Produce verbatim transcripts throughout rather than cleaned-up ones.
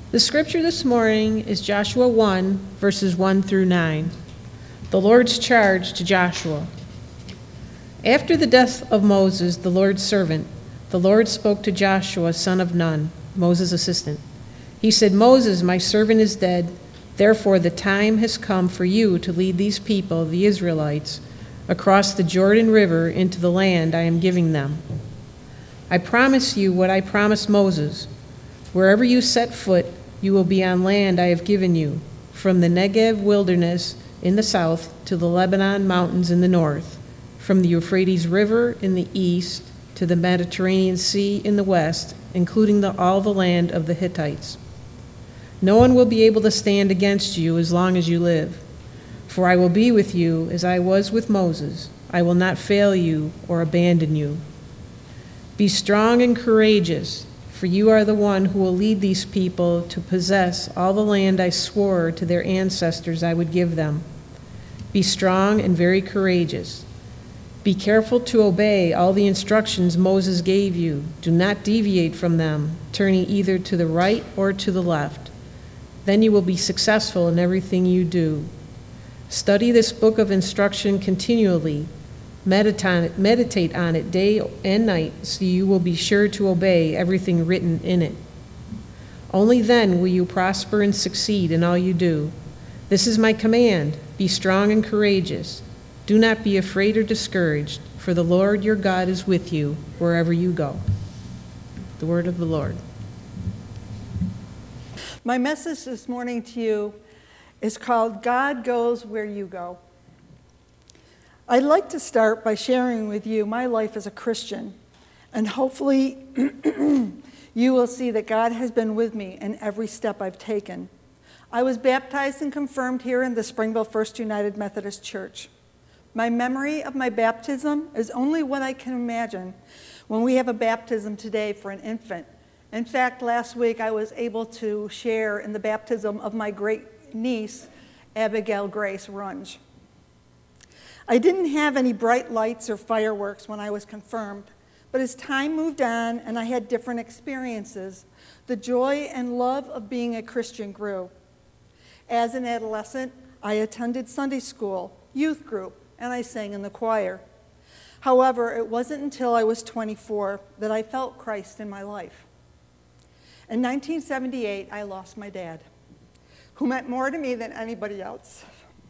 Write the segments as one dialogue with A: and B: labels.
A: The scripture this morning is Joshua one, verses one through nine. The Lord's charge to Joshua. After the death of Moses, the Lord's servant, the Lord spoke to Joshua, son of Nun, Moses' assistant. He said, Moses, my servant, is dead. Therefore, the time has come for you to lead these people, the Israelites, across the Jordan River into the land I am giving them. I promise you what I promised Moses. Wherever you set foot, you will be on land I have given you, from the Negev wilderness in the south to the Lebanon mountains in the north, from the Euphrates River in the east to the Mediterranean Sea in the west, including the, all the land of the Hittites. No one will be able to stand against you as long as you live, for I will be with you as I was with Moses. I will not fail you or abandon you. Be strong and courageous, for you are the one who will lead these people to possess all the land I swore to their ancestors I would give them. Be strong and very courageous. Be careful to obey all the instructions Moses gave you. Do not deviate from them, turning either to the right or to the left. Then you will be successful in everything you do. Study this book of instruction continually. Meditate on it day and night, so you will be sure to obey everything written in it. Only then will you prosper and succeed in all you do. This is my command. Be strong and courageous. Do not be afraid or discouraged, for the Lord your God is with you wherever you go. The word of the Lord.
B: My message this morning to you is called God Goes Where You Go. I'd like to start by sharing with you my life as a Christian, and hopefully you will see that God has been with me in every step I've taken. I was baptized and confirmed here in the Springville First United Methodist Church. My memory of my baptism is only what I can imagine when we have a baptism today for an infant. In fact, last week I was able to share in the baptism of my great niece, Abigail Grace Runge. I didn't have any bright lights or fireworks when I was confirmed, but as time moved on and I had different experiences, the joy and love of being a Christian grew. As an adolescent, I attended Sunday school, youth group, and I sang in the choir. However, it wasn't until I was twenty-four that I felt Christ in my life. In nineteen seventy-eight, I lost my dad, who meant more to me than anybody else.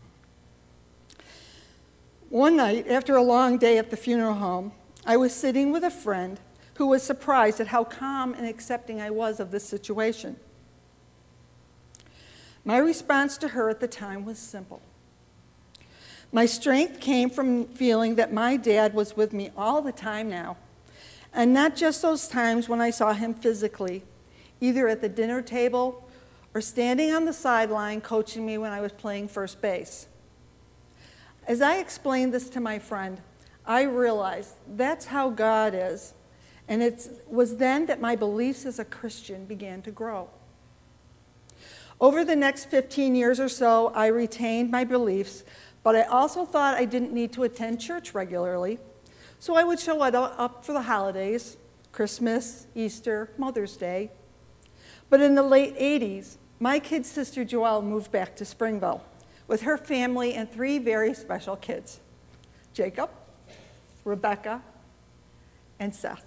B: One night, after a long day at the funeral home, I was sitting with a friend who was surprised at how calm and accepting I was of this situation. My response to her at the time was simple. My strength came from feeling that my dad was with me all the time now, and not just those times when I saw him physically, either at the dinner table or standing on the sideline coaching me when I was playing first base. As I explained this to my friend, I realized that's how God is, and it was then that my beliefs as a Christian began to grow. Over the next fifteen years or so, I retained my beliefs, but I also thought I didn't need to attend church regularly, so I would show up for the holidays, Christmas, Easter, Mother's Day. But in the late eighties, my kid sister Joelle moved back to Springville with her family and three very special kids, Jacob, Rebecca, and Seth.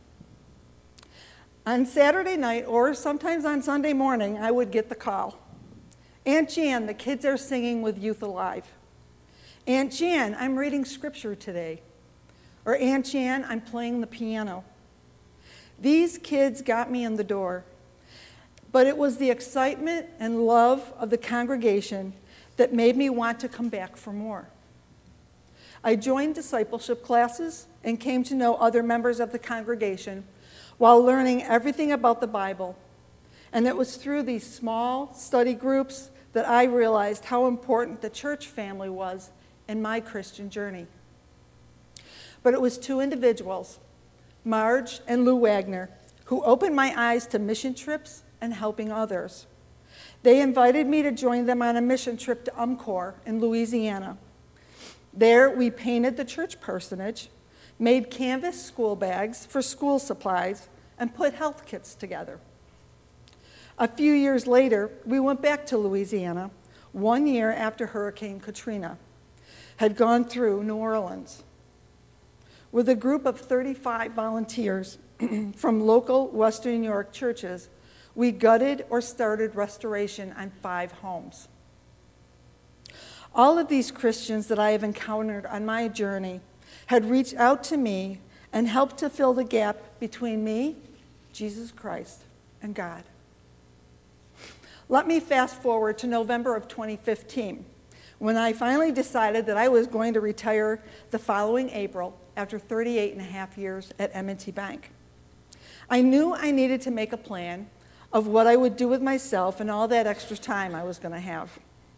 B: On Saturday night, or sometimes on Sunday morning, I would get the call. Aunt Jan, the kids are singing with Youth Alive. Aunt Jan, I'm reading scripture today. Or Aunt Jan, I'm playing the piano. These kids got me in the door, but it was the excitement and love of the congregation that made me want to come back for more. I joined discipleship classes and came to know other members of the congregation while learning everything about the Bible. And it was through these small study groups that I realized how important the church family was in my Christian journey. But it was two individuals, Marge and Lou Wagner, who opened my eyes to mission trips and helping others. They invited me to join them on a mission trip to Umpqua in Louisiana. There, we painted the church parsonage, made canvas school bags for school supplies, and put health kits together. A few years later, we went back to Louisiana, one year after Hurricane Katrina had gone through New Orleans. With a group of thirty-five volunteers from local Western New York churches, we gutted or started restoration on five homes. All of these Christians that I have encountered on my journey had reached out to me and helped to fill the gap between me, Jesus Christ, and God. Let me fast forward to November of twenty fifteen, when I finally decided that I was going to retire the following April after thirty-eight and a half years at M and T Bank. I knew I needed to make a plan of what I would do with myself and all that extra time I was going to have.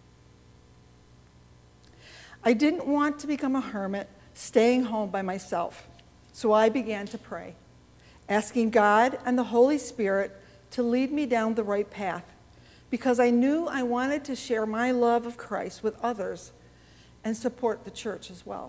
B: I didn't want to become a hermit, staying home by myself, so I began to pray, asking God and the Holy Spirit to lead me down the right path, because I knew I wanted to share my love of Christ with others and support the church as well.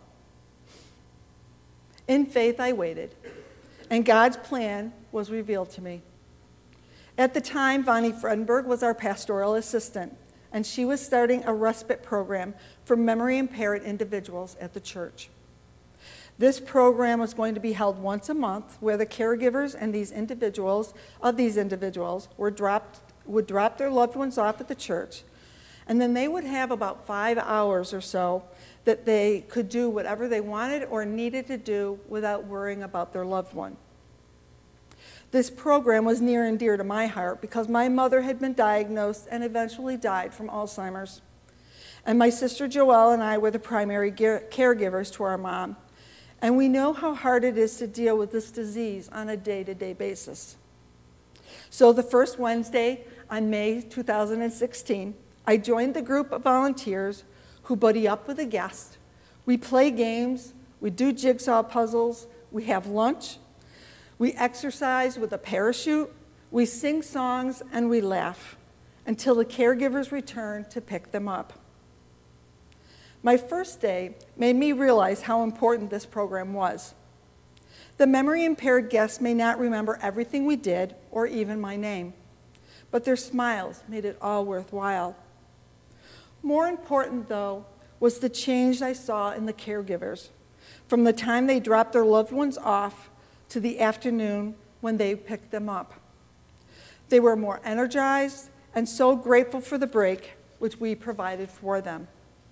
B: In faith, I waited, and God's plan was revealed to me. At the time, Vonnie Fredenberg was our pastoral assistant, and she was starting a respite program for memory-impaired individuals at the church. This program was going to be held once a month, where the caregivers and these individuals of these individuals were dropped, would drop their loved ones off at the church, and then they would have about five hours or so that they could do whatever they wanted or needed to do without worrying about their loved one. This program was near and dear to my heart because my mother had been diagnosed and eventually died from Alzheimer's. And my sister Joelle and I were the primary caregivers to our mom. And we know how hard it is to deal with this disease on a day-to-day basis. So the first Wednesday on May two thousand sixteen, I joined the group of volunteers who buddy up with a guest. We play games, we do jigsaw puzzles, we have lunch, we exercise with a parachute, we sing songs, and we laugh until the caregivers return to pick them up. My first day made me realize how important this program was. The memory-impaired guests may not remember everything we did or even my name, but their smiles made it all worthwhile. More important, though, was the change I saw in the caregivers from the time they dropped their loved ones off to the afternoon when they picked them up. They were more energized and so grateful for the break which we provided for them.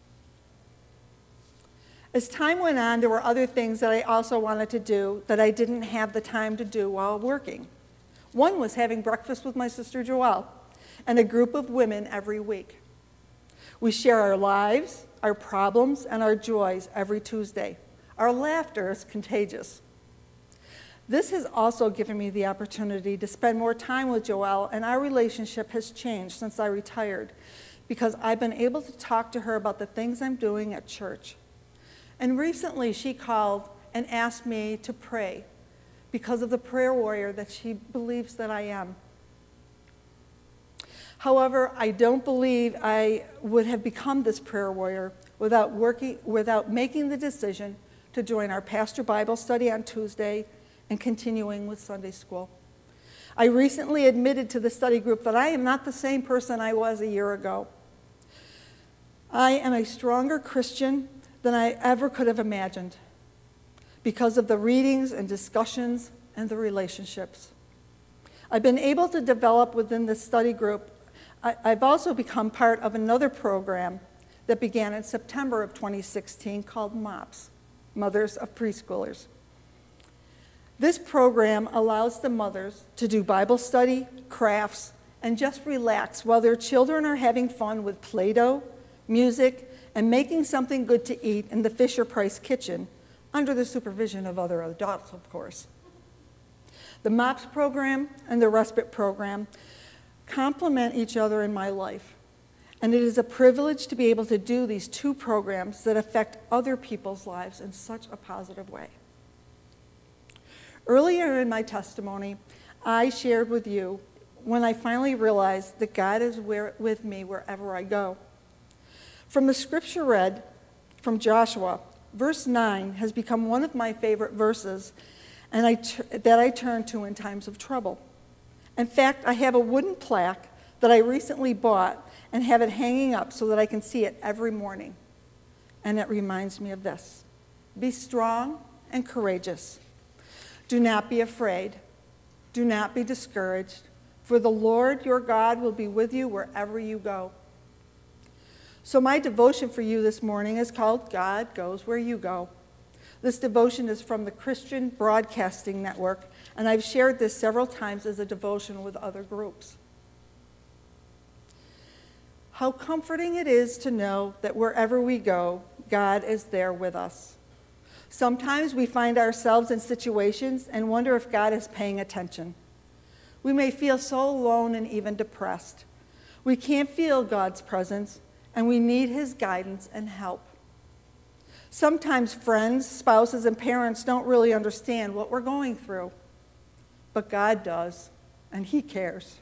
B: As time went on, there were other things that I also wanted to do that I didn't have the time to do while working. One was having breakfast with my sister Joelle and a group of women every week. We share our lives, our problems, and our joys every Tuesday. Our laughter is contagious. This has also given me the opportunity to spend more time with Joelle, and our relationship has changed since I retired because I've been able to talk to her about the things I'm doing at church. And recently she called and asked me to pray because of the prayer warrior that she believes that I am. However, I don't believe I would have become this prayer warrior without working, without making the decision to join our pastor Bible study on Tuesday and continuing with Sunday school. I recently admitted to the study group that I am not the same person I was a year ago. I am a stronger Christian than I ever could have imagined because of the readings and discussions and the relationships. I've been able to develop within this study group. I, I've also become part of another program that began in September of twenty sixteen called MOPS, Mothers of Preschoolers. This program allows the mothers to do Bible study, crafts, and just relax while their children are having fun with Play-Doh, music, and making something good to eat in the Fisher-Price kitchen under the supervision of other adults, of course. The MOPS program and the respite program complement each other in my life, and it is a privilege to be able to do these two programs that affect other people's lives in such a positive way. Earlier in my testimony, I shared with you when I finally realized that God is where, with me wherever I go. From the scripture read from Joshua, verse nine has become one of my favorite verses and I, that I turn to in times of trouble. In fact, I have a wooden plaque that I recently bought and have it hanging up so that I can see it every morning. And it reminds me of this: be strong and courageous. Do not be afraid. Do not be discouraged, for the Lord your God will be with you wherever you go. So my devotion for you this morning is called God Goes Where You Go. This devotion is from the Christian Broadcasting Network, and I've shared this several times as a devotion with other groups. How comforting it is to know that wherever we go, God is there with us. Sometimes we find ourselves in situations and wonder if God is paying attention. We may feel so alone and even depressed. We can't feel God's presence, and we need his guidance and help. Sometimes friends, spouses, and parents don't really understand what we're going through, but God does, and he cares.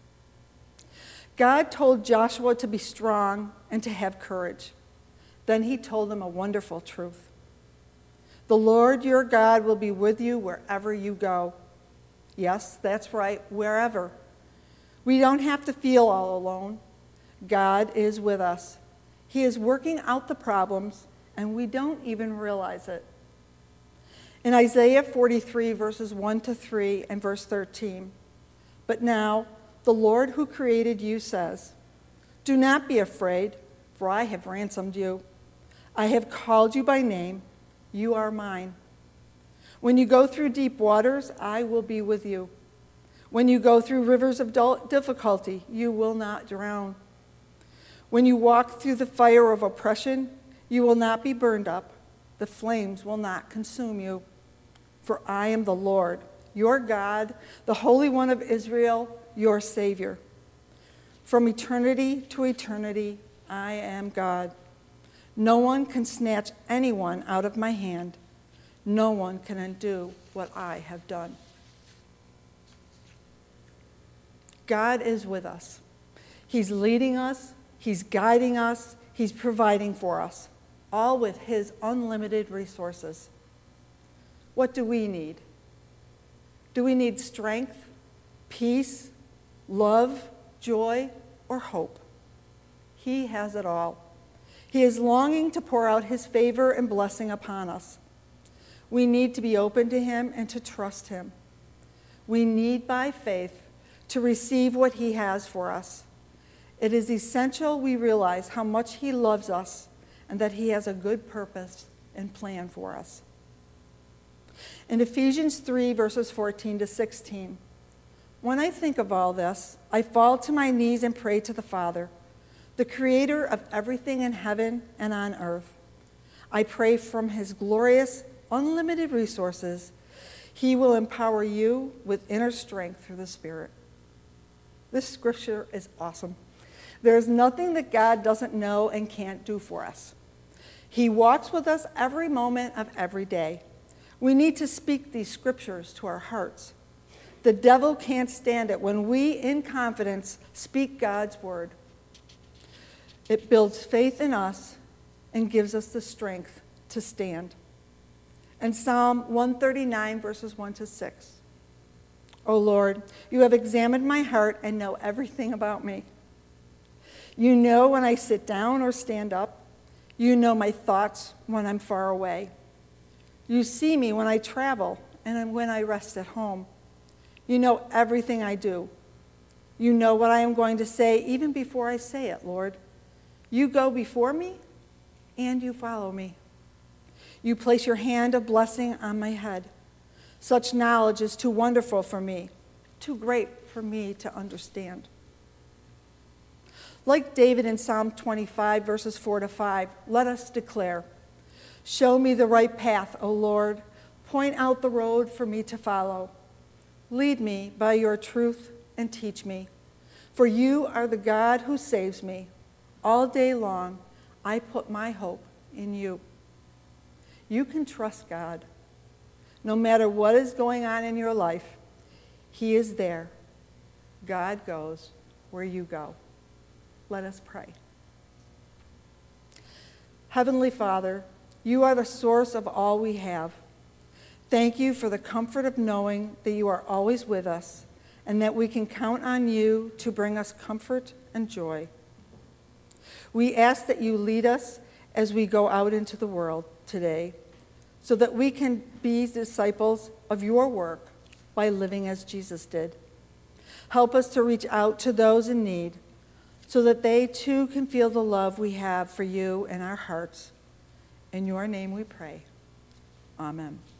B: God told Joshua to be strong and to have courage. Then he told him a wonderful truth. The Lord your God will be with you wherever you go. Yes, that's right, wherever. We don't have to feel all alone. God is with us. He is working out the problems, and we don't even realize it. In Isaiah forty-three, verses one to three and verse thirteen, but now the Lord who created you says, do not be afraid, for I have ransomed you. I have called you by name. You are mine. When you go through deep waters, I will be with you. When you go through rivers of difficulty, you will not drown. When you walk through the fire of oppression, you will not be burned up. The flames will not consume you. For I am the Lord, your God, the Holy One of Israel, your Savior. From eternity to eternity, I am God. No one can snatch anyone out of my hand. No one can undo what I have done. God is with us. He's leading us. He's guiding us. He's providing for us, all with his unlimited resources. What do we need? Do we need strength, peace, love, joy, or hope? He has it all. He is longing to pour out his favor and blessing upon us. We need to be open to him and to trust him. We need, by faith, to receive what he has for us. It is essential we realize how much he loves us and that he has a good purpose and plan for us. In Ephesians three, verses fourteen to sixteen, when I think of all this, I fall to my knees and pray to the Father, the creator of everything in heaven and on earth. I pray from his glorious, unlimited resources, he will empower you with inner strength through the Spirit. This scripture is awesome. There is nothing that God doesn't know and can't do for us. He walks with us every moment of every day. We need to speak these scriptures to our hearts. The devil can't stand it when we, in confidence, speak God's word. It builds faith in us and gives us the strength to stand. And Psalm one thirty-nine, verses one to six. O Lord, you have examined my heart and know everything about me. You know when I sit down or stand up. You know my thoughts when I'm far away. You see me when I travel and when I rest at home. You know everything I do. You know what I am going to say even before I say it, Lord. You go before me and you follow me. You place your hand of blessing on my head. Such knowledge is too wonderful for me, too great for me to understand. Like David in Psalm twenty-five, verses four to five, let us declare, show me the right path, O Lord. Point out the road for me to follow. Lead me by your truth and teach me. For you are the God who saves me. All day long, I put my hope in you. You can trust God. No matter what is going on in your life, he is there. God goes where you go. Let us pray. Heavenly Father, you are the source of all we have. Thank you for the comfort of knowing that you are always with us and that we can count on you to bring us comfort and joy. We ask that you lead us as we go out into the world today, so that we can be disciples of your work by living as Jesus did. Help us to reach out to those in need, so that they too can feel the love we have for you in our hearts. In your name we pray. Amen.